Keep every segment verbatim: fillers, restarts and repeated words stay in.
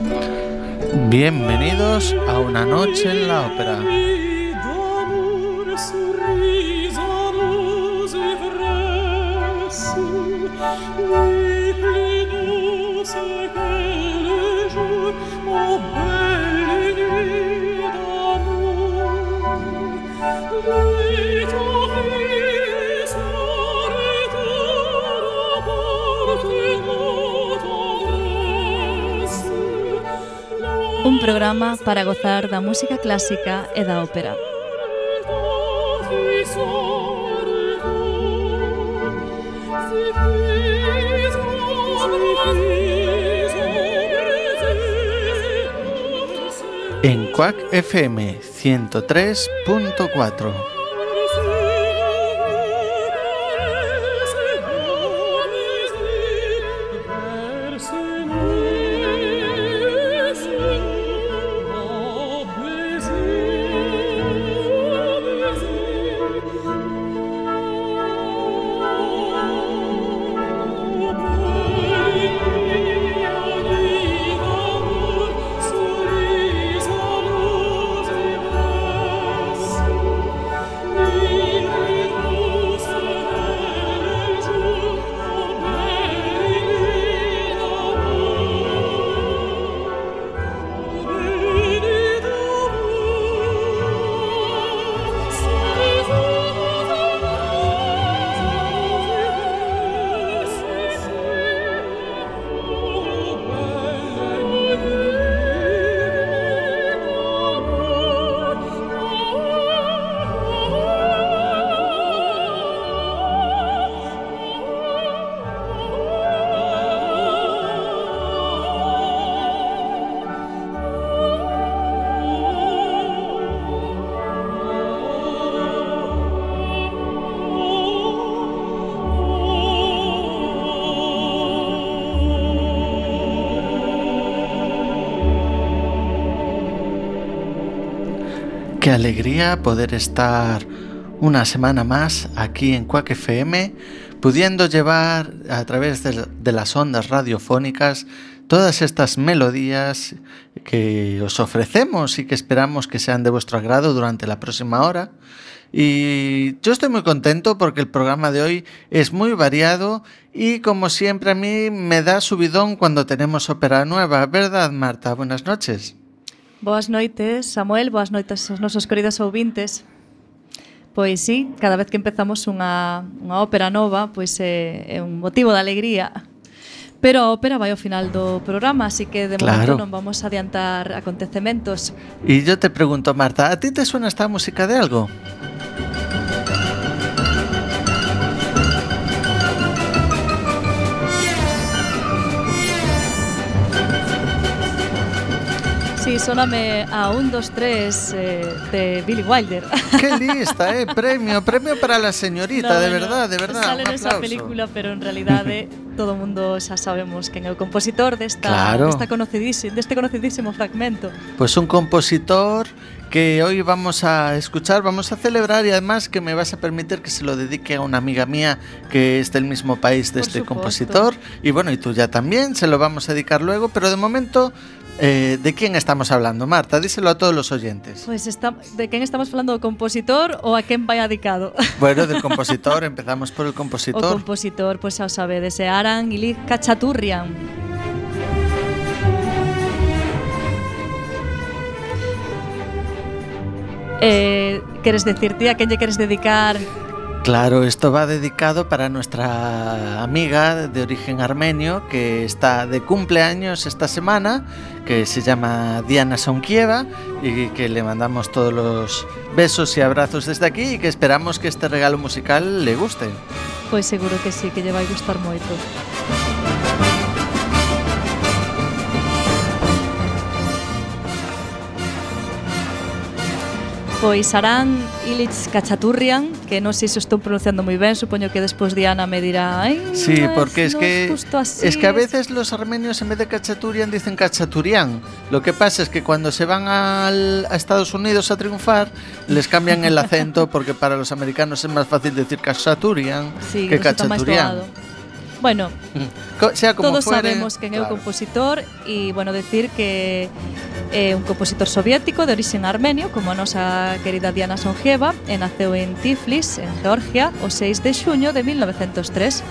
Bienvenidos a una noche en la ópera. Un programa para gozar da música clásica e da ópera. En Quack F M ciento tres punto cuatro. Qué alegría poder estar una semana más aquí en Quack F M, pudiendo llevar a través de, de las ondas radiofónicas todas estas melodías que os ofrecemos y que esperamos que sean de vuestro agrado durante la próxima hora. Y yo estoy muy contento porque el programa de hoy es muy variado y, como siempre, a mí me da subidón cuando tenemos ópera nueva, ¿verdad, Marta? Buenas noches. Boas noites, Samuel, boas noites aos nosos queridos ouvintes. Pois sí, cada vez que empezamos unha, unha ópera nova, pois é, é un motivo de alegría. Pero a ópera vai ao final do programa, así que de Claro. momento non vamos a adiantar acontecementos. Y yo te pregunto, Marta, ¿a ti te suena esta música de algo? Sí, sóname a un, dos, tres eh, de Billy Wilder. ¡Qué lista, eh! Premio, premio para la señorita, No, de no, verdad, de verdad. Sale un nesa aplauso. película, pero en realidade todo o mundo xa sabemos quen é o compositor desta, Claro. desta conocidísimo, deste conocidísimo fragmento. Pues un compositor que hoy vamos a escuchar, vamos a celebrar, y además que me vas a permitir que se lo dedique a una amiga mía que es del mismo país de Por este supuesto. compositor, y bueno, y tú ya también, se lo vamos a dedicar luego, pero de momento, eh, ¿de quién estamos hablando, Marta? Díselo a todos los oyentes. Pois está, de quen estamos falando, do compositor ou a quen vai adicado? Bueno, del compositor, empezamos por el O compositor. compositor, pois xa o sabedes, é Aran Ilich Khachaturian. Eh, queres decir, ti, a quen lle queres dedicar? Claro, esto va dedicado para nuestra amiga de origen armenio que está de cumpleaños esta semana, que se llama Diana Sonkieva, y que le mandamos todos los besos y abrazos desde aquí y que esperamos que este regalo musical le guste. Pois seguro que sí, que lle vai gustar moito. Pois Aran Ilich Khachaturian, que non sei se o estou pronunciando moi ben, supoño que despois Diana me dirá, ai, Sí, no porque es no que justo así, es que a veces los armenios en vez de Khachaturian dicen Khachaturian. Lo que pasa es que cuando se van al, a Estados Unidos a triunfar les cambian el acento porque para los americanos es más fácil decir Khachaturian sí, que resulta máis Khachaturian. doado. Bueno, Co- sea como todos fuere, sabemos quen é o claro. compositor e, bueno, decir que é un compositor soviético de origen armenio, como a nosa querida Diana Songieva, e naceu en Tiflis, en Georgia, o seis de xuño de mil novecientos tres.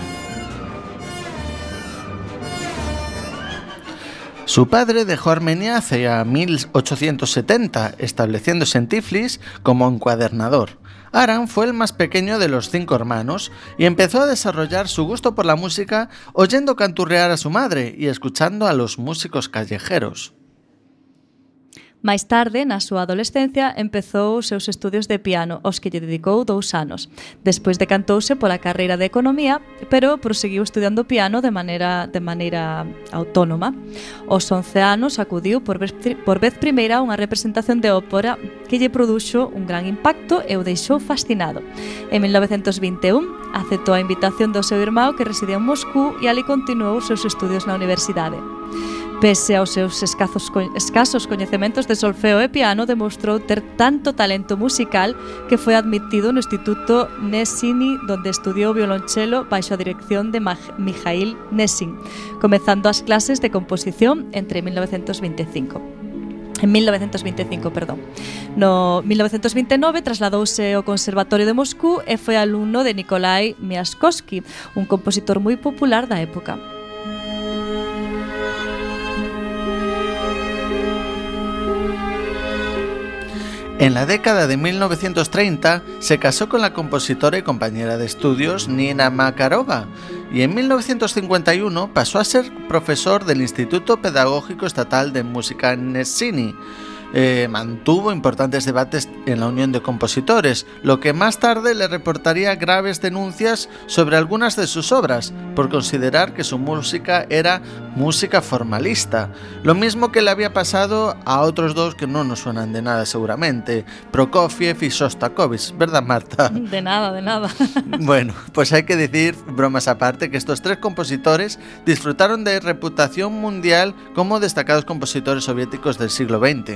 Su padre dejó Armenia hacia mil ochocientos setenta, estableciéndose en Tiflis como encuadernador. Aram fue el más pequeño de los cinco hermanos y empezó a desarrollar su gusto por la música oyendo canturrear a su madre y escuchando a los músicos callejeros. Máis tarde, na súa adolescencia, empezou os seus estudios de piano, aos que lle dedicou dous anos. Despois decantouse pola carreira de Economía, pero proseguiu estudiando piano de maneira, de maneira autónoma. Aos once anos acudiu por vez, por vez primeira a unha representación de ópera que lle produxo un gran impacto e o deixou fascinado. En mil novecientos vinte e un, aceptou a invitación do seu irmão que residía en Moscú e ali continuou os seus estudios na universidade. Pese aos seus escasos, escasos coñecementos de solfeo e piano, demostrou ter tanto talento musical que foi admitido no Instituto Nessini, donde estudiou violonchelo baixo a dirección de Mikhail Nessin, comezando as clases de composición entre mil novecientos veinticinco. En mil novecientos veinticinco, perdón. No mil novecientos veintinueve trasladouse ao Conservatorio de Moscú e foi alumno de Nikolai Miaskovsky, un compositor moi popular da época. En la década de mil novecientos treinta se casó con la compositora y compañera de estudios Nina Makarova y en mil novecientos cincuenta y uno pasó a ser profesor del Instituto Pedagógico Estatal de Música Nessini. Eh, mantuvo importantes debates en la Unión de Compositores, lo que más tarde le reportaría graves denuncias sobre algunas de sus obras, por considerar que su música era música formalista, lo mismo que le había pasado a otros dos que no nos suenan de nada seguramente, Prokofiev y Shostakovich, ¿verdad, Marta? De nada, de nada. Bueno, pues hay que decir, bromas aparte, que estos tres compositores disfrutaron de reputación mundial como destacados compositores soviéticos del siglo veinte.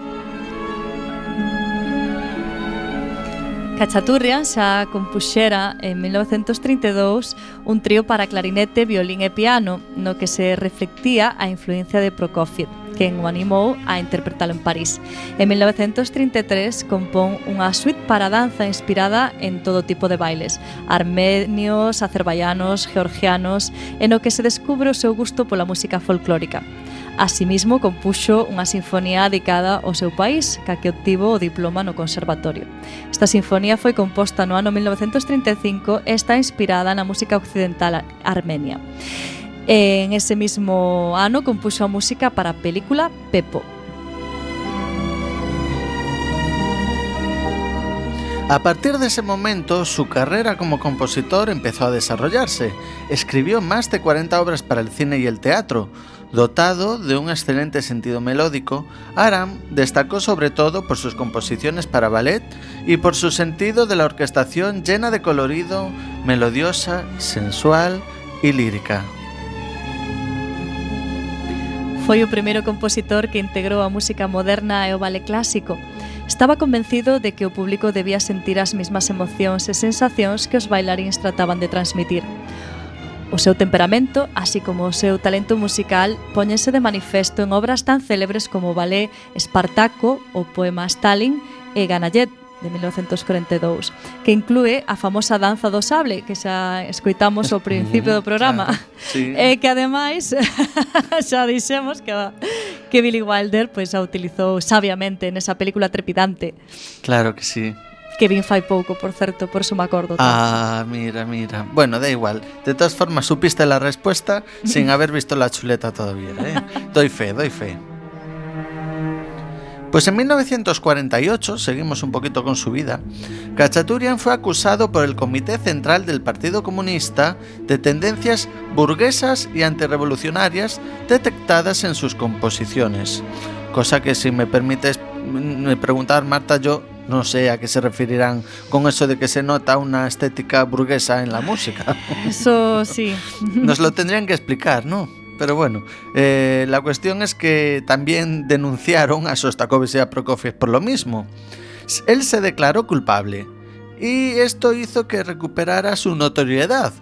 Khachaturian xa compuxera en mil novecientos trinta e dous un trío para clarinete, violín e piano, no que se reflectía a influencia de Prokofiev, quen o animou a interpretalo en París. En mil novecientos trinta e tres compón unha suite para danza inspirada en todo tipo de bailes, armenios, azerbaianos, georgianos, en o que se descubre o seu gusto pola música folclórica. Asimismo, compuxo unha sinfonía dedicada ao seu país, ca que obtivo o diploma no conservatorio. Esta sinfonía foi composta no ano mil novecientos trinta e cinco e está inspirada na música occidental armenia. En ese mismo ano compuxo a música para a película Pepo. A partir de ese momento, su carrera como compositor empezó a desarrollarse. Escribió más de cuarenta obras para el cine y el teatro. Dotado de un excelente sentido melódico, Aram destacó sobre todo por sus composiciones para ballet y por su sentido de la orquestación llena de colorido, melodiosa, sensual y lírica. Foi o primeiro compositor que integrou a música moderna e o ballet clásico. Estaba convencido de que o público debía sentir as mesmas emocións e sensacións que os bailaríns trataban de transmitir. O seu temperamento, así como o seu talento musical, póñense de manifesto en obras tan célebres como o ballet Espartaco, o poema Stalin e Ganayet, de mil novecientos cuarenta e dous, que inclúe a famosa danza do sable, que xa escoitamos ao principio do programa, claro, sí. E que ademais xa dixemos que, que Billy Wilder pois, a utilizou sabiamente nesa película trepidante. Claro que sí. Que vin fai pouco, por certo, por eso me acordo. Ah, mira, mira. Bueno, da igual. De todas formas, supiste la respuesta sin haber visto la chuleta todavía, ¿eh? Doy fe, doy fe. Pues en mil novecientos cuarenta y ocho, seguimos un poquito con su vida, Khachaturian fue acusado por el Comité Central del Partido Comunista de tendencias burguesas y antirrevolucionarias detectadas en sus composiciones. Cosa que, si me permites me preguntar, Marta, yo no sé a qué se referirán con eso de que se nota una estética burguesa en la música. Eso sí. Nos lo tendrían que explicar, ¿no? Pero bueno, eh, la cuestión es que también denunciaron a Shostakovich y a Prokofiev por lo mismo. Él se declaró culpable y esto hizo que recuperara su notoriedad.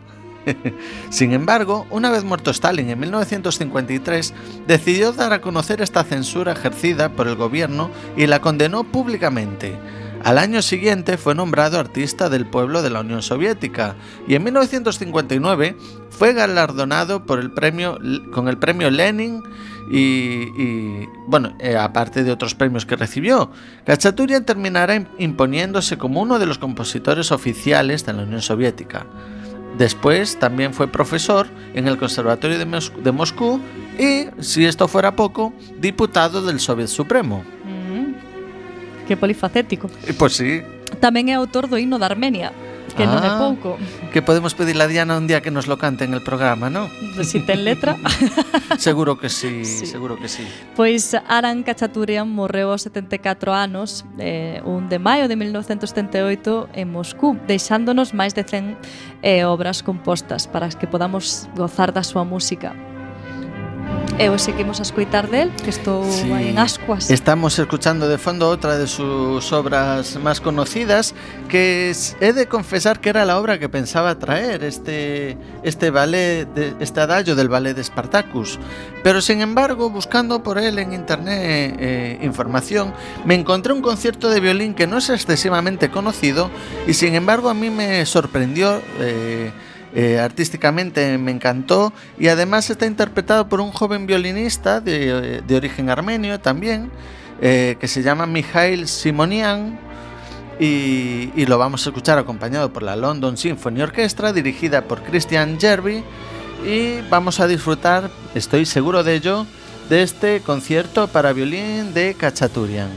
Sin embargo, una vez muerto Stalin en mil novecientos cincuenta y tres, decidió dar a conocer esta censura ejercida por el gobierno y la condenó públicamente. Al año siguiente fue nombrado artista del pueblo de la Unión Soviética y en mil novecientos cincuenta y nueve fue galardonado por el premio, con el premio Lenin y, y bueno, eh, aparte de otros premios que recibió. Khachaturian terminará imponiéndose como uno de los compositores oficiales de la Unión Soviética. Después también fue profesor en el Conservatorio de, Mos- de Moscú y, si esto fuera poco, diputado del Soviet Supremo. Que polifacético. Pues sí. Tamén é autor do himno de Armenia, que ah, non é pouco. Que podemos pedirle a Diana un día que nos lo cante en el programa, ¿no? Si ten letra. Seguro que sí, sí, seguro que sí. Pois Aram Khachaturian morreu aos setenta e catro anos, eh, un de maio de mil novecientos setenta e oito en Moscú, deixándonos máis de cen eh, obras compostas para que podamos gozar da súa música. E hoxe seguimos a escoitar del, que estou sí. aí en ascuas. Estamos escuchando de fondo outra de sus obras más conocidas, que es, he de confesar que era la obra que pensaba traer, este, este ballet, de, este adagio del ballet de Spartacus. Pero sin embargo, buscando por él en internet eh, información, me encontré un concierto de violín que no es excesivamente conocido y sin embargo a mí me sorprendió. Eh, Eh, artísticamente me encantó y además está interpretado por un joven violinista de, de origen armenio también, eh, que se llama Mikhail Simonian y, y lo vamos a escuchar acompañado por la London Symphony Orchestra dirigida por Christian Järvi y vamos a disfrutar, estoy seguro de ello, de este concierto para violín de Khachaturian.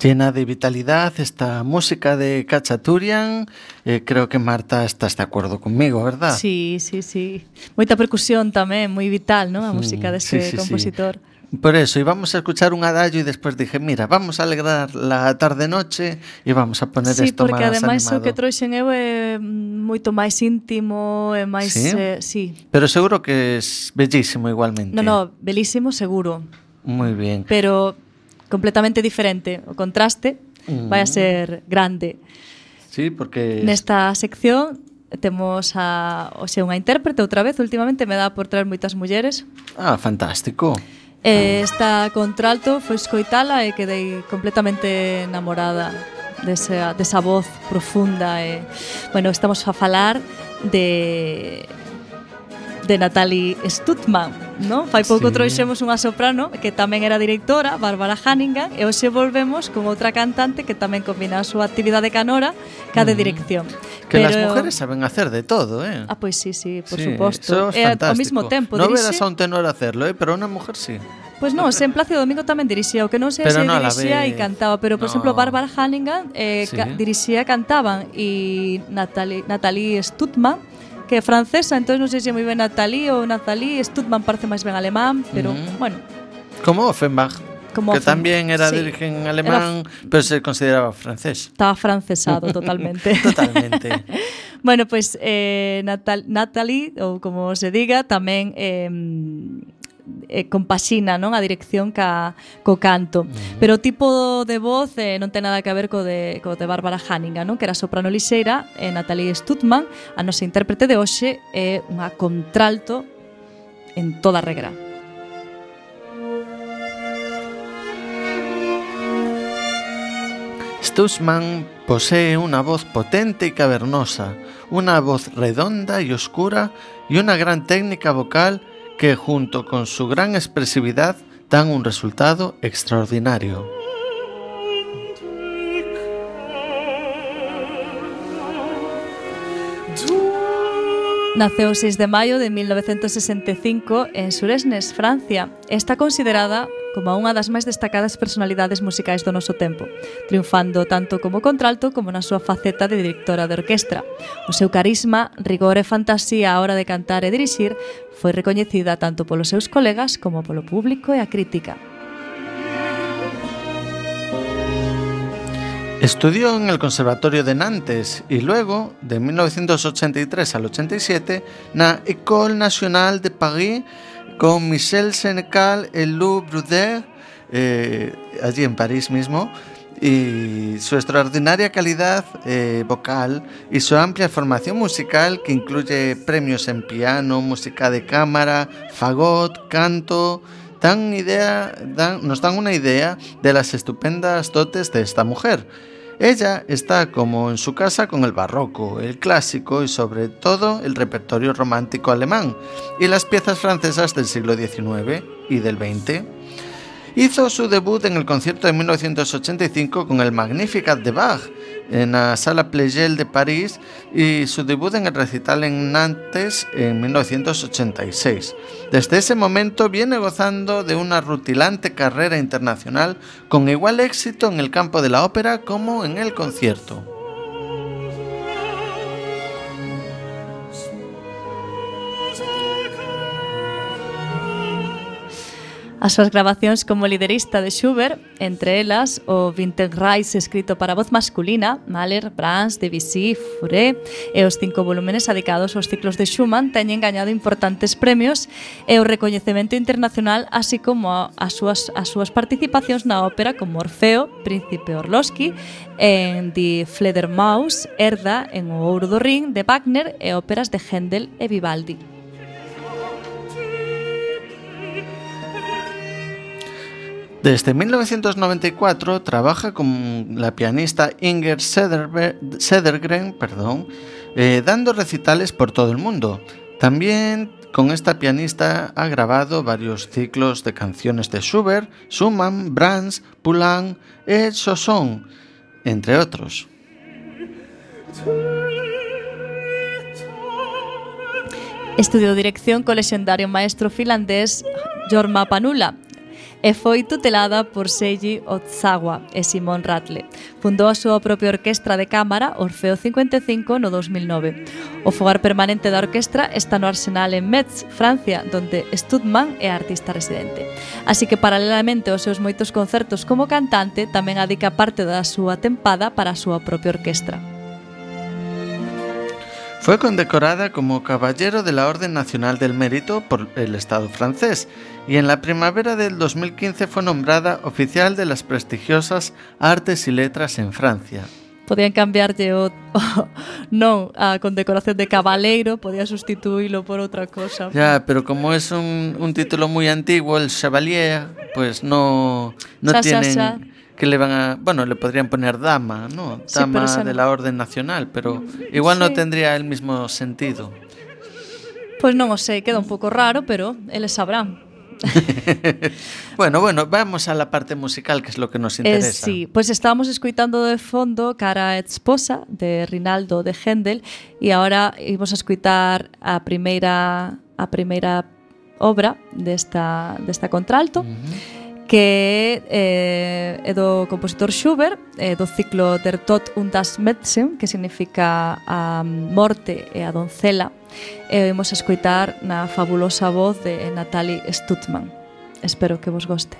llena de vitalidad esta música de Khachaturian. Eh, creo que Marta estás de acuerdo conmigo, ¿verdad? Sí, sí, sí. Moita percusión tamén, moi vital, ¿no? A música deste sí, sí, compositor. Sí. Por eso, íbamos a escuchar un adagio y después dije, mira, vamos a alegrar la tarde-noche y vamos a poner sí, esto más animado. Sí, porque ademais o que trouxen eu é moito máis íntimo e máis... Sí? Eh, sí. Pero seguro que es bellísimo igualmente. No, no, belísimo seguro. Muy bien. Pero completamente diferente. O contraste mm. vai a ser grande. Sí, porque... Nesta sección temos a, o sea, unha intérprete outra vez. Últimamente me dá por traer moitas mulleres. Ah, fantástico. Eh, esta contralto foi escoitala e quedei completamente enamorada desa, desa voz profunda. E, bueno, estamos a falar de... de Natalie Stutzmann, ¿no? Fai pouco sí. trouxemos unha soprano que tamén era directora, Bárbara Hannigan, e hoxe volvemos con outra cantante que tamén combina a súa actividade canora ca de dirección. Que Pero... las mujeres saben hacer de todo, eh? Ah, pois pues sí, sí, por sí, suposto. E ao mismo tempo no dirixe... verás a un tenor hacerlo, eh? Pero unha mujer sí. Pois pues non, en Plácido Domingo tamén dirixía, o que non sei se no dirixía e cantaba, pero por no. exemplo Bárbara Hannigan eh, sí. dirixía e cantaban, e Natalie, Natalie Stutzmann, que é francesa, entón non sei se moi ben Natalie ou Natalie Stutzmann, parece máis ben alemán, pero mm. bueno. Como Offenbach, Como que Offenbach. Tamén era sí. dirigen alemán, era... pero se consideraba francés. Estaba francesado totalmente. Totalmente. Bueno, pois pues, eh, Natal, Natalie, ou como se diga, tamén eh, eh, compaxina, non, a dirección ca, co canto. Uh-huh. Pero o tipo de voz eh, non ten nada que ver co de, co de Bárbara Hannigan, non, que era soprano lixeira, e Natalie Stutzmann, a nosa intérprete de hoxe, é unha contralto en toda regra. Stutzmann posee una voz potente y cavernosa, una voz redonda y oscura y una gran técnica vocal que junto con su gran expresividad dan un resultado extraordinario. Naceu o seis de maio de mil novecentos sesenta e cinco en Suresnes, Francia. Está considerada como unha das máis destacadas personalidades musicais do noso tempo, triunfando tanto como contralto como na súa faceta de directora de orquestra. O seu carisma, rigor e fantasía á hora de cantar e dirixir foi recoñecida tanto polos seus colegas como polo público e a crítica. Estudió en el Conservatorio de Nantes y luego, de mil novecientos ochenta y tres al ochenta y siete, na École Nationale de Paris con Michel Senecal y Lou Bruder, eh, allí en París mismo, y su extraordinaria calidad eh, vocal y su amplia formación musical que incluye premios en piano, música de cámara, fagot, canto, dan idea, dan, nos dan una idea de las estupendas dotes de esta mujer. Ella está como en su casa con el barroco, el clásico y sobre todo el repertorio romántico alemán y las piezas francesas del siglo diecinueve y del veinte. Hizo su debut en el concierto de mil novecientos ochenta y cinco con el Magnificat de Bach en la Sala Pleyel de París y su debut en el recital en Nantes en mil novecientos ochenta y seis. Desde ese momento viene gozando de una rutilante carrera internacional con igual éxito en el campo de la ópera como en el concierto. As súas grabacións como liderista de Schubert, entre elas o Winterreise escrito para voz masculina, Mahler, Brahms, Debussy, Fauré e os cinco volúmenes dedicados aos ciclos de Schumann teñen gañado importantes premios e o recoñecemento internacional, así como as súas, as súas participacións na ópera como Orfeo, Príncipe Orlowski, en Die Fledermaus, Herda, en O Ouro do Rin, de Wagner e óperas de Händel e Vivaldi. Desde mil novecientos noventa y cuatro trabaja con la pianista Inger Cedergren, perdón, eh, dando recitales por todo el mundo. También con esta pianista ha grabado varios ciclos de canciones de Schubert, Schumann, Brahms, Poulenc e Chausson, entre otros. Estudiou dirección co lexendario maestro finlandés Jorma Panula. e foi tutelada por Seiji Ozawa e Simon Rattle. Fundou a súa propia orquestra de cámara, Orfeo cincuenta e cinco, no dos mil nove. O fogar permanente da orquestra está no Arsenal en Metz, Francia, donde Studman é artista residente. Así que, paralelamente aos seus moitos concertos como cantante, tamén adica parte da súa tempada para a súa propia orquestra. Fue condecorada como Caballero de la Orden Nacional del Mérito por el Estado francés y en la primavera del dos mil quince fue nombrada oficial de las prestigiosas Artes y Letras en Francia. Podían cambiarlle o, o non a condecoración de cabaleiro, podía sustituílo por outra cosa. Ya, pero como es un, un título muy antiguo, el Chevalier, pues no, no xa, tienen... xa, xa. Que le van a... Bueno, le podrían poner dama, ¿no? Dama sí, de no. la Orden Nacional, pero igual sí. no tendría el mismo sentido. Pois non o sei, queda un pouco raro, pero eles sabrán. bueno, bueno, vamos a la parte musical, que es lo que nos interesa. Eh, sí, pois estábamos escuitando de fondo Cara Esposa, de Rinaldo de Händel, e agora imos a escuitar a primeira a primeira obra desta, desta contralto, uh-huh. que é, é do compositor Schubert, é do ciclo Der Tod und das Mädchen, que significa a morte e a doncela, e imos a escoitar na fabulosa voz de Natalie Studman. Espero que vos goste.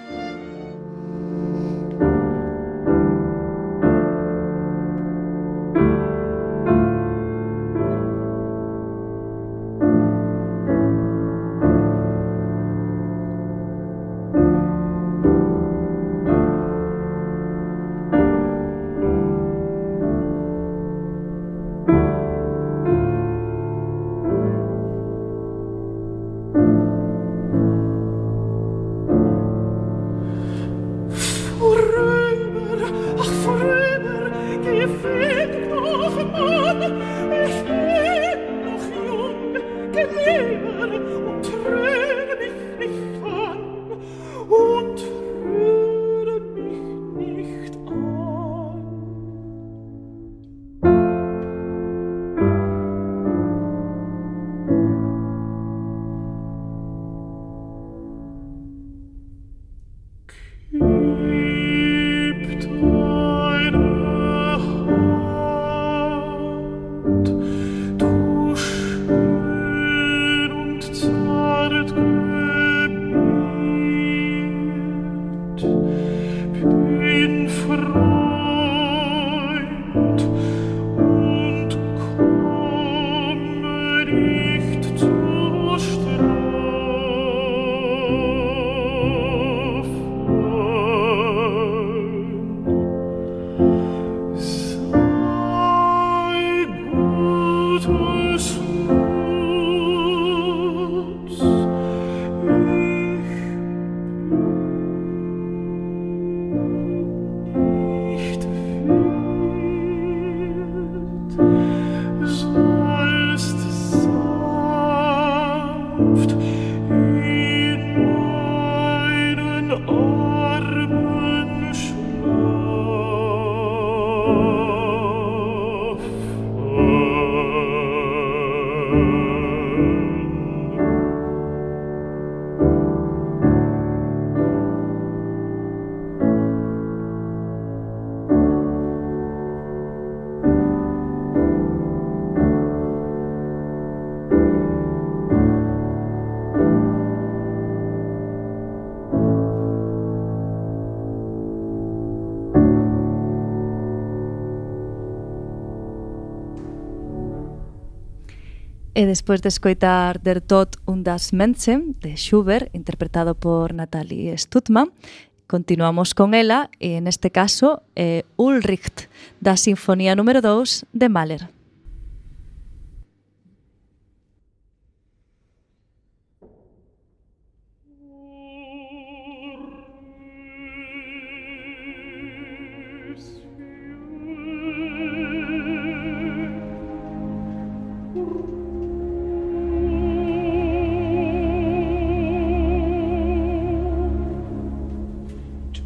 E despois de escoitar Der Tod und das Mädchen, de Schubert, interpretado por Natalie Studman, continuamos con ela, e neste caso é Ulrich, da Sinfonía número dous de Mahler.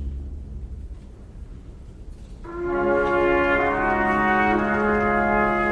Thank you.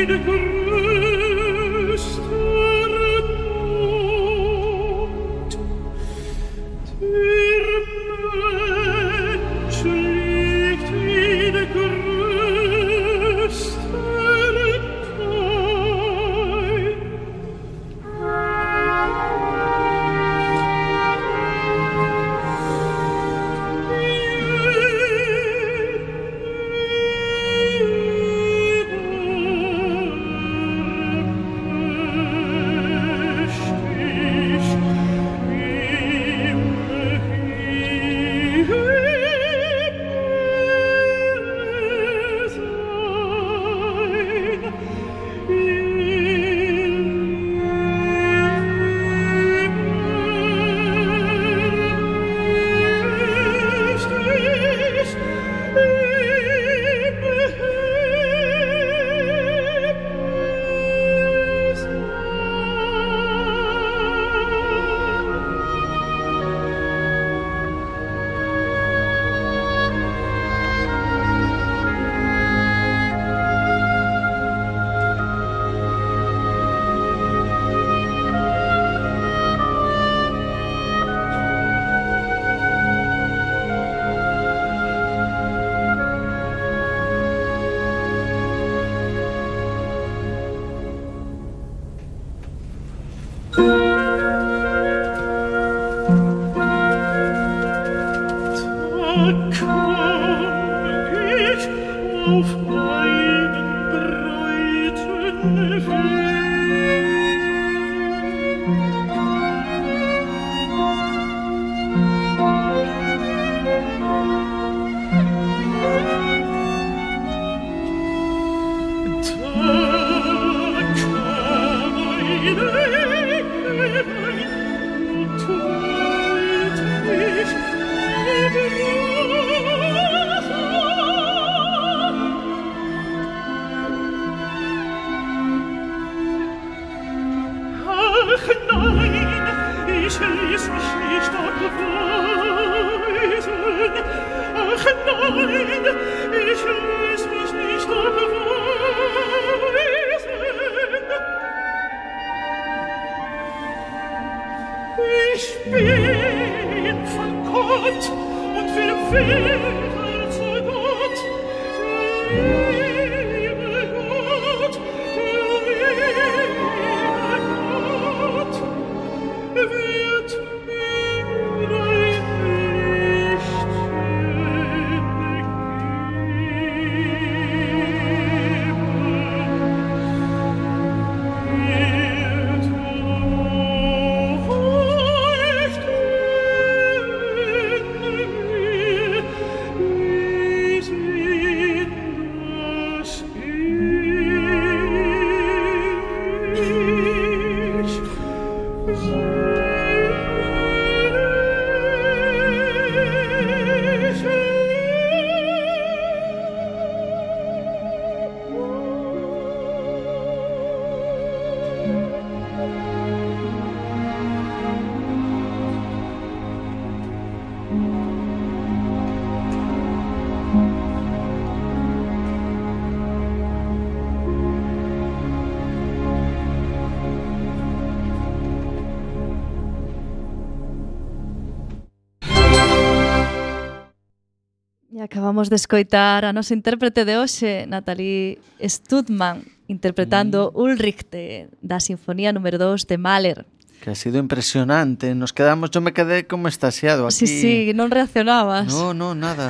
Acabamos de escoitar a nosa intérprete de hoxe, Nathalie Studman, interpretando mm. Ulrich de, da Sinfonía número dos de Mahler. Que ha sido impresionante. Nos quedamos, yo me quedé como estasiado aquí. Sí, sí, non reaccionabas. No, no, nada.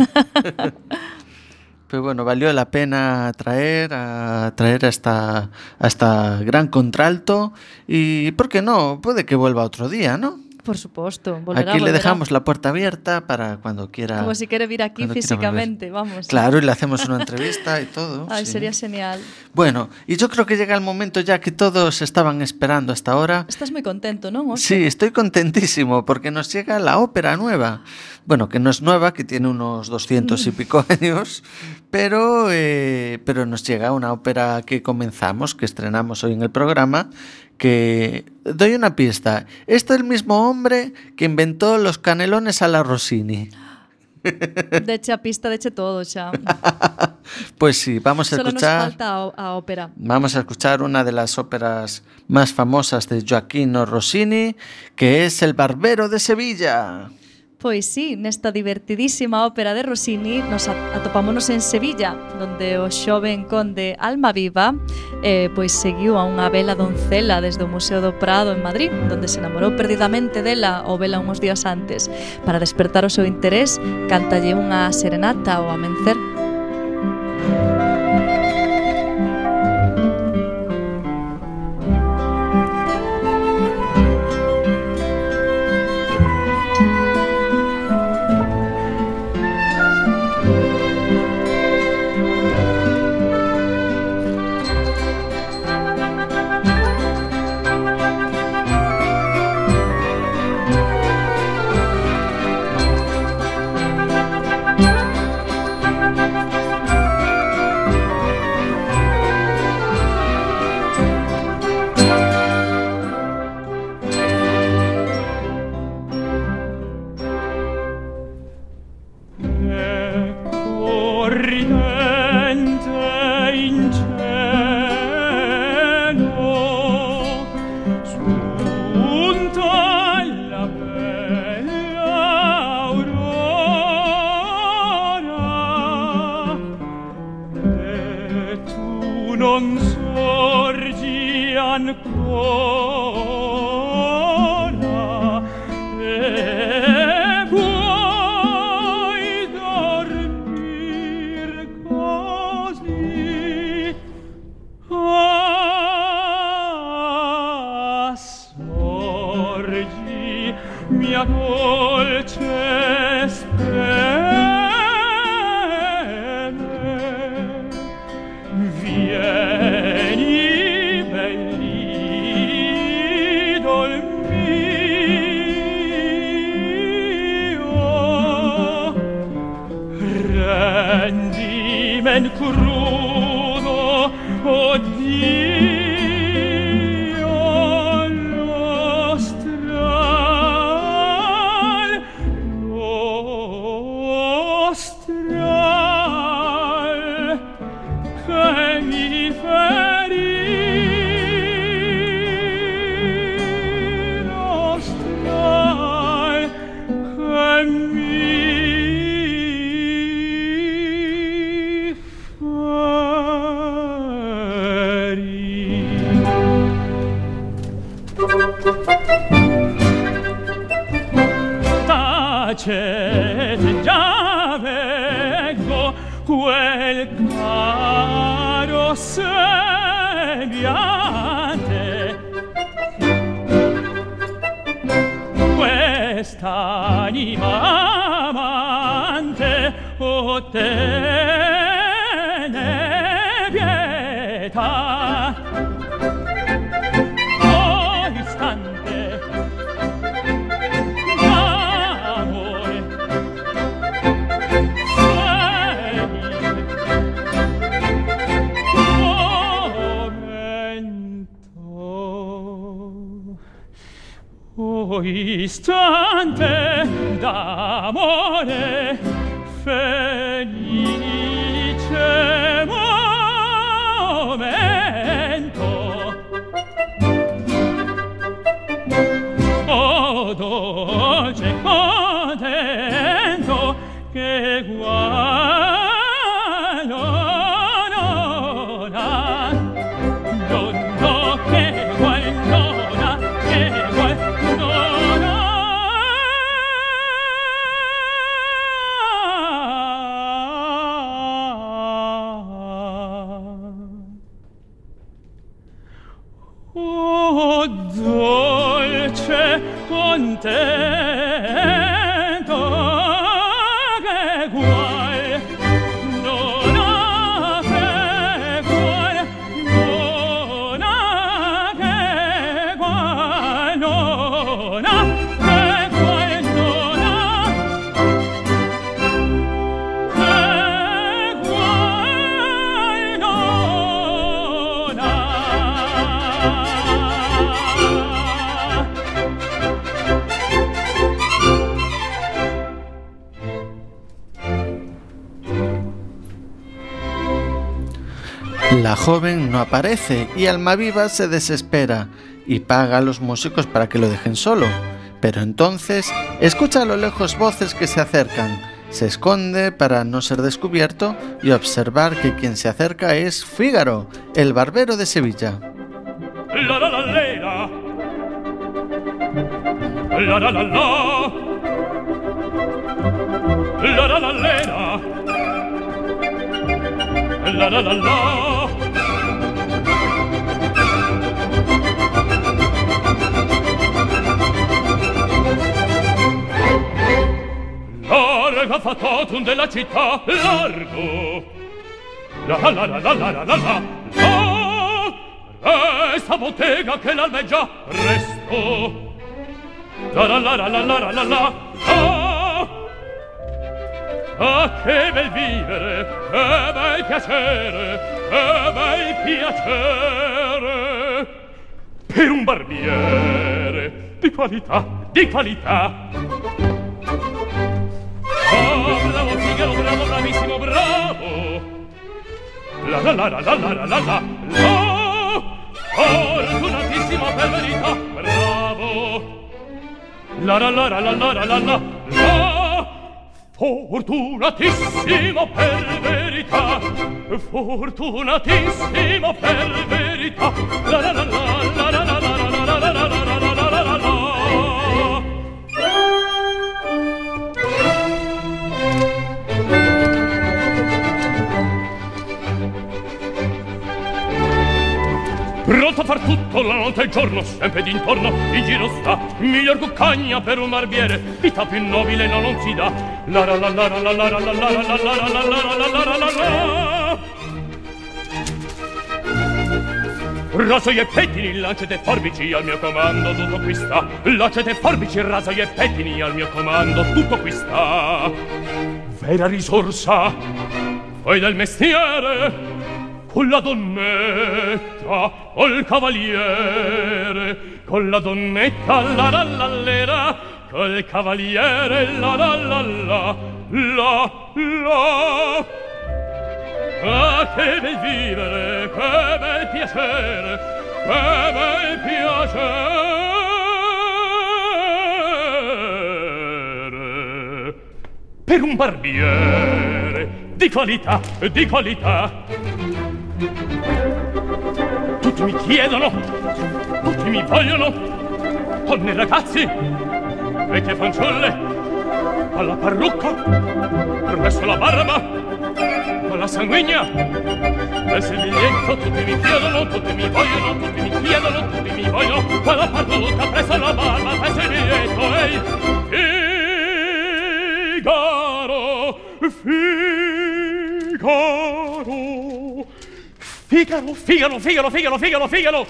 Pero bueno, valió la pena traer a traer a esta, a esta gran contralto y, ¿por qué no? Puede que vuelva otro día, ¿no? Por supuesto, volverá, aquí le volverá. Dejamos la puerta abierta para cuando quiera. Como si quiere vir aquí físicamente, vamos. Claro, y le hacemos una entrevista y todo. Ay, sí. Sería genial. Bueno, y yo creo que llega el momento ya que todos estaban esperando hasta ahora. Estás muy contento, ¿no, Óscar? Sí, estoy contentísimo porque nos llega la ópera nueva. Bueno, que no es nueva, que tiene unos doscientos y pico años, pero, eh, pero nos llega una ópera que comenzamos, que estrenamos hoy en el programa, que doy una pista. Este es el mismo hombre que inventó los canelones a la Rossini. Deche a pista, deche todo xa. Pues sí, vamos a Solo escuchar... nos falta a, a ópera. Vamos a escuchar una de las óperas más famosas de Gioachino Rossini, que es El Barbero de Sevilla. Pois sí, nesta divertidísima ópera de Rossini nos atopámonos en Sevilla, donde o xoven conde Almaviva eh, pois seguiu a unha bela doncela desde o Museo do Prado en Madrid, donde se enamorou perdidamente dela ao vela uns días antes. Para despertar o seu interés, cántalle unha serenata ao amencer. Istante d'amore felice momento, oh dolce contento che guai non ha, non ho che guai non ha, che guai non ha. Oh dolce contento che guai non ha, che guai non ha, che guai non ha, che guai non ha, che guai non ha. La joven no aparece y Almaviva se desespera y paga a los músicos para que lo dejen solo. Pero entonces escucha a lo lejos voces que se acercan, se esconde para no ser descubierto y observar que quien se acerca es Fígaro, el barbero de Sevilla. La la la la la la la la la la la la la la la la. Larga fatotum della città, largo. La la la la la la la la la. Resta bottega che l'alveggia, resto. La la la la la la la la la. Ah, che bel vivere, che bel piacere, che bel piacere per un barbiere di qualità, di qualità. Oh, bravo Figaro, bravo, bravissimo, bravo. La la la la la la la la la. Fortunatissimo per verità, bravo. La la la la la la la la la. Fortunatissimo per verità, fortunatissimo per verità. La la la la la la la la la la la la la la la. Pronto a far tutto la notte e il giorno, sempre d'intorno in giro sta, miglior cuccagna per un barbiere, vita più nobile no non si dà. La la la la la la la la la la la la la la la la la. Rasoio e pettini, lancete forbici al mio comando, tutto qui sta. Lancete forbici, rasoio e pettini al mio comando, tutto qui sta. Vera risorsa, poi del mestiere, con la donnetta, col cavaliere, con la donnetta, la la la la, col cavaliere, la la la la, la la. Ah, che bel vivere, che bel piacere, che bel piacere per un barbiere di qualità, di qualità. Tutti mi chiedono, tutti mi vogliono, donne e ragazzi, vecchie fanciulle, alla parrucca, presso la barba, con la sanguigna, nel serviglietto, tutti mi chiedono, tutti mi vogliono, tutti mi chiedono, tutti mi vogliono, con la parrucca, presso la barba, nel serviglietto, ehi, Figaro, Figaro. Figaro, Figaro, Figaro, Figaro, Figaro, Figaro,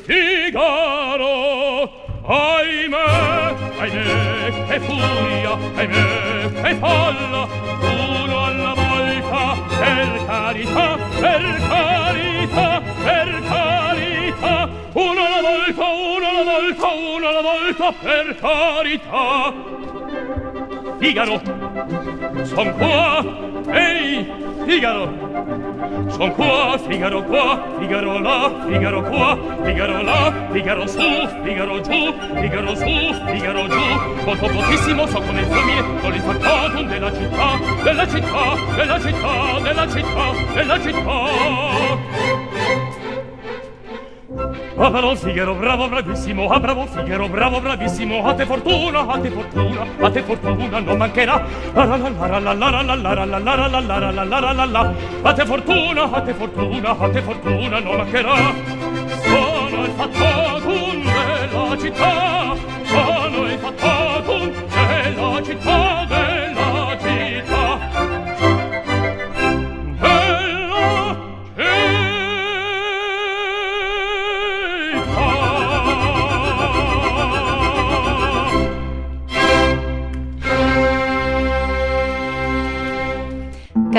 Figaro, ahimè, ahimè, che furia, ahimè, che folla, uno alla volta, per carità, per carità, per carità, uno alla volta, uno alla volta, uno alla volta, per carità. Figaro, son qua, ehi, Figaro, son qua, Figaro qua, Figaro là, Figaro qua, Figaro là, Figaro su, Figaro giù, Figaro su, Figaro giù. Molto pochissimo so come il fulmine con il factotum della città, della città, della città, della città, della città. Ah, bravo Figaro, bravo, bravissimo, ah, bravo Figaro, bravo, bravissimo, a te fortuna, a te fortuna, a te fortuna non mancherà. La la la la la la la la la la la la la la la la la la. A te fortuna, a te fortuna, a te fortuna non mancherà. Sono il factotum della città, sono il factotum della città, della città.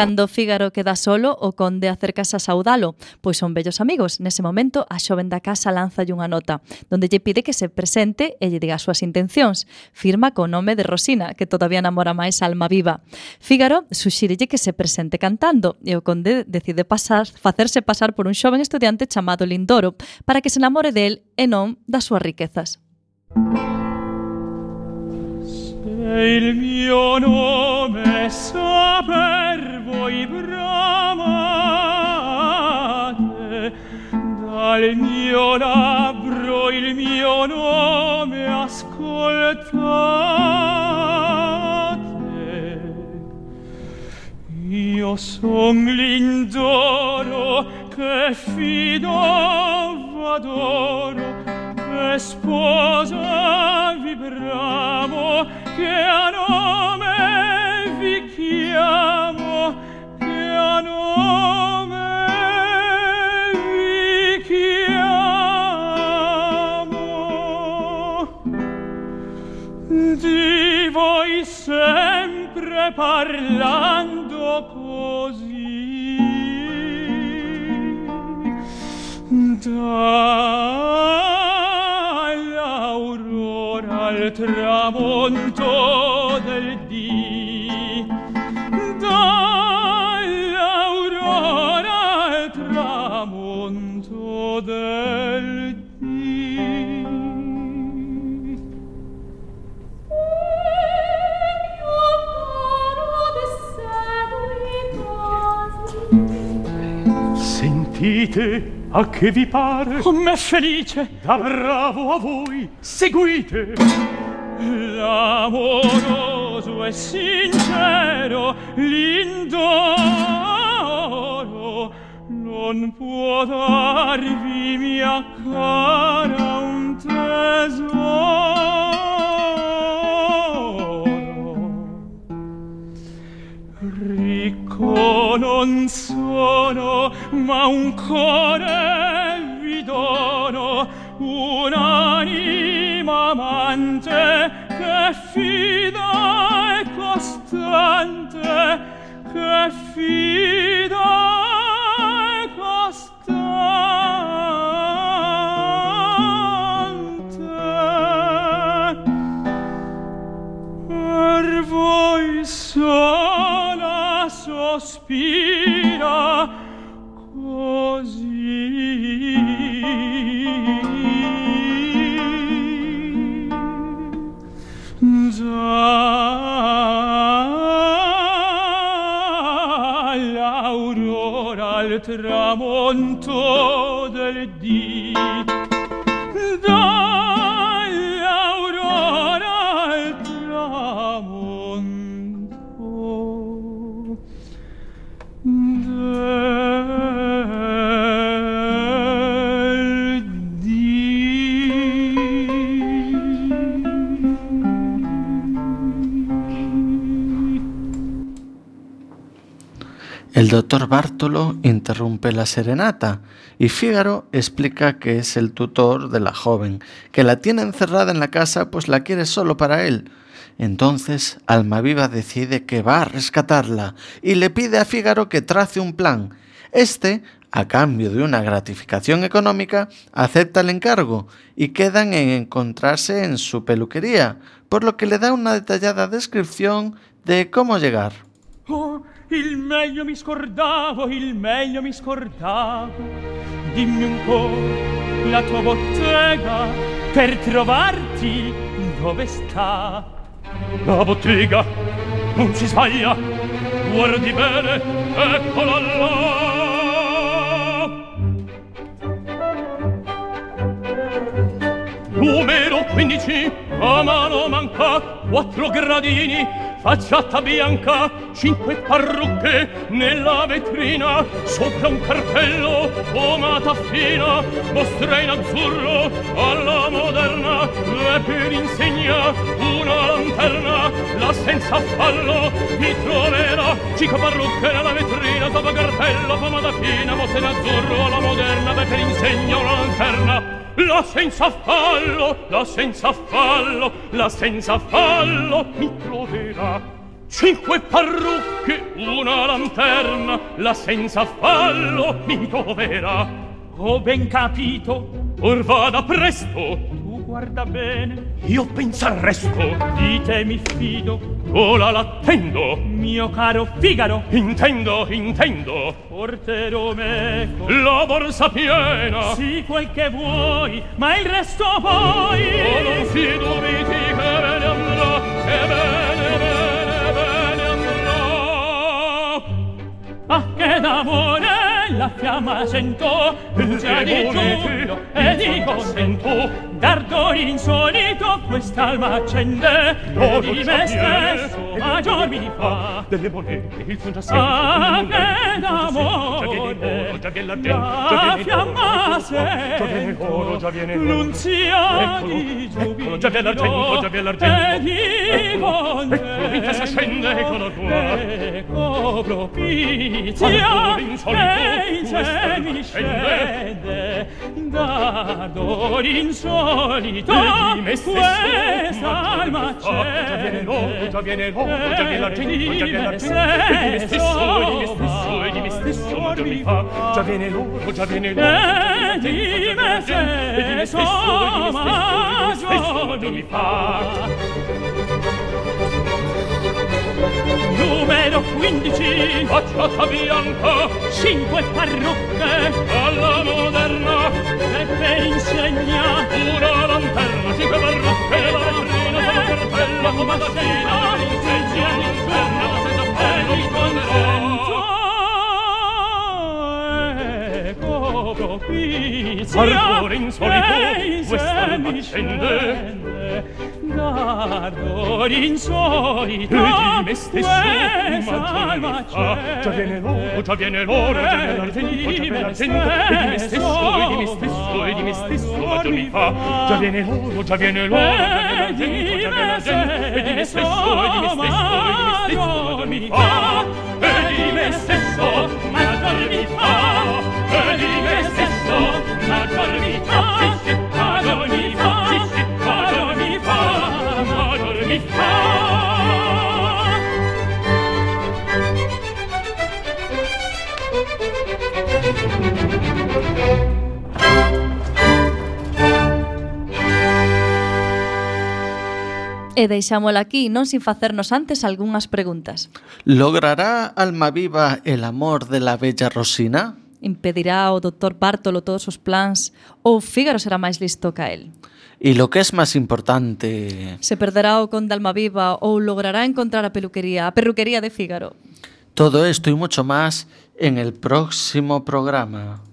Cando Fígaro queda solo, o conde acércase a saudalo, pois son vellos amigos. Nese momento, a xoven da casa lánzalle unha nota, donde lle pide que se presente e lle diga as súas intencións. Firma co nome de Rosina, que todavía namora máis a alma viva. Fígaro suxírelle que se presente cantando, e o conde decide pasar, facerse pasar por un xoven estudiante chamado Lindoro, para que se namore del e non das súas riquezas. Il mio nome saper voi bramate, dal mio labbro il mio nome ascoltate. Io son Lindoro che fido v'adoro, che sposa vi bramo, che a nome vi chiamo, che a nome vi chiamo. Di voi sempre parlando così, dall'aurora al tramonto del dì, dall'aurora al tramonto del dì. Sentite, a che vi pare? Oh, me felice, da bravo a voi, seguite. L'amoroso e sincero Lindoro non può darvi, mia cara, un tesoro. Ricco non sono, ma un cuore vi dono, un'anima amante che fida e costante, che fida e costante. Per voi sola sospira così. Dall'aurora al tramonto del dì, dall'aurora al tramonto del dì. El doctor Bartolo interrumpe la serenata y Fígaro explica que es el tutor de la joven, que la tiene encerrada en la casa pues la quiere solo para él. Entonces Almaviva decide que va a rescatarla y le pide a Fígaro que trace un plan. Este, a cambio de una gratificación económica, acepta el encargo y quedan en encontrarse en su peluquería, por lo que le da una detallada descripción de cómo llegar. Oh, il meglio mi scordavo, il meglio mi scordavo. Dimmi un po' la tua bottega per trovarti dove sta. La bottega non si sbaglia, guardi bene, eccola là. Numero quindici, a mano manca, quattro gradini, facciata bianca, cinque parrucche nella vetrina, sopra un cartello, pomata fina, mostra in azzurro alla moderna, due per insegna, una lanterna, la senza fallo vi troverà, cinque parrucche nella vetrina, sopra cartello, pomata fina, mostra in azzurro alla moderna, due per insegna, una lanterna. La senza fallo, la senza fallo, la senza fallo mi troverà. cinque parrucche, una lanterna, la senza fallo mi improvera. Ho ben capito, or vada presto. Tu guarda bene, io penso al resto. Di te mi fido, ora l'attendo. Mio caro Figaro, intendo, intendo. Porterò meco, la borsa piena. Sì, quel che vuoi, ma il resto poi. Oh, non si dubiti che bene andrà, che bene, bene, bene andrà. Ah, che d'amore la fiamma sento, luce di giugno e di contento. D'ardore insolito quest'alma accende, e di me stesso maggior mi fa. Delle monete, il suo già sento, ah, che d'amore, la fiamma sento, l'unzia di giubilo, e di contento, eccolo propizia, e in sé mi scende, d'ardore insolito quest'alma accende. Già viene l'oro, già viene l'oro, già viene l'argento, già viene l'argento, e di me stesso, e di me stesso, e di me stesso maggior mi fa. Già viene l'oro, già viene l'oro, e di me stesso, e di me stesso maggior mi fa. Numero quindici, facciata bianca, cinque parrucche, alla moderna, e per insegna, una lanterna, cinque parrucche, la vetrina, la cartella, come la scena, insegna, l'inferno, senza pelo, il contento. Ecco propizia, ardore insolito, quest'alma accende, d'ardore insolito, e di me stesso maggior mi fa. Già viene l'oro, già viene l'oro, già viene l'argento, già viene l'argento, e di me stesso, e di me stesso, e di me stesso maggior mi fa. Già viene l'oro, già viene l'oro, già viene l'argento, già viene l'argento, e di me stesso, e di me stesso, e di me stesso maggior mi fa. E di me stesso maggior mi fa, e di me stesso maggior mi fa, maggior mi fa, maggior mi fa, maggior mi fa. E deixámola aquí, non sin facernos antes algunhas preguntas. ¿Logrará Almaviva el amor de la bella Rosina? Impedirá o doutor Bártolo todos os plans ou Fígaro será máis listo ca el? Y lo que es más importante, Se perderá o conde Almaviva ou logrará encontrar a peluquería, a perruquería de Fígaro? todo esto y mucho más en el próximo programa.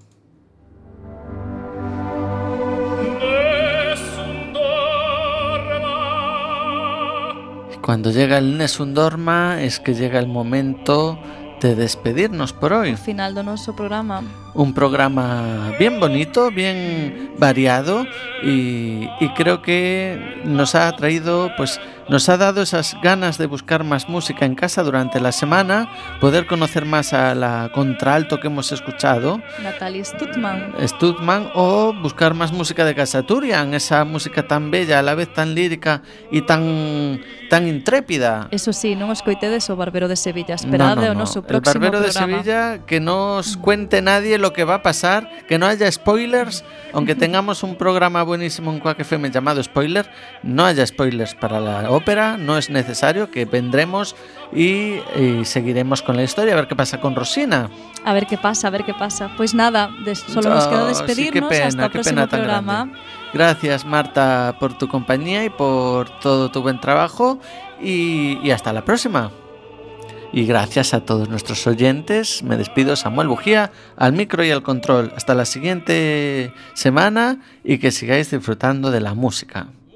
Cuando llega el Nessun Dorma es que llega el momento de despedirnos por hoy. Final do noso programa. Un programa bien bonito, bien variado y, y creo que nos ha traído, pues nos ha dado esas ganas de buscar más música en casa durante la semana, poder conocer más a la contralto que hemos escuchado, Natalie Stutman. Stutman, o buscar más música de Khachaturian, esa música tan bella, a la vez tan lírica y tan tan intrépida. Eso sí, non escoitedes o Barbero de Sevilla. Esperade no, no, o no. noso El próximo Barbero de programa. Sevilla, que no os cuente nadie lo que va a pasar, que no haya spoilers, aunque tengamos un programa buenísimo en Quack F M llamado Spoiler, no haya spoilers para la ópera, no es necesario, que vendremos y, y seguiremos con la historia, a ver qué pasa con Rosina. A ver qué pasa, a ver qué pasa. Pues nada, des- solo nos queda Oh, sí, despedirnos qué pena, hasta el qué próximo pena tan programa. grande. Gracias, Marta, por tu compañía y por todo tu buen trabajo, y, y hasta la próxima. Y gracias a todos nuestros oyentes. Me despido, Samuel Bujía, al micro y al control. Hasta la siguiente semana y que sigáis disfrutando de la música.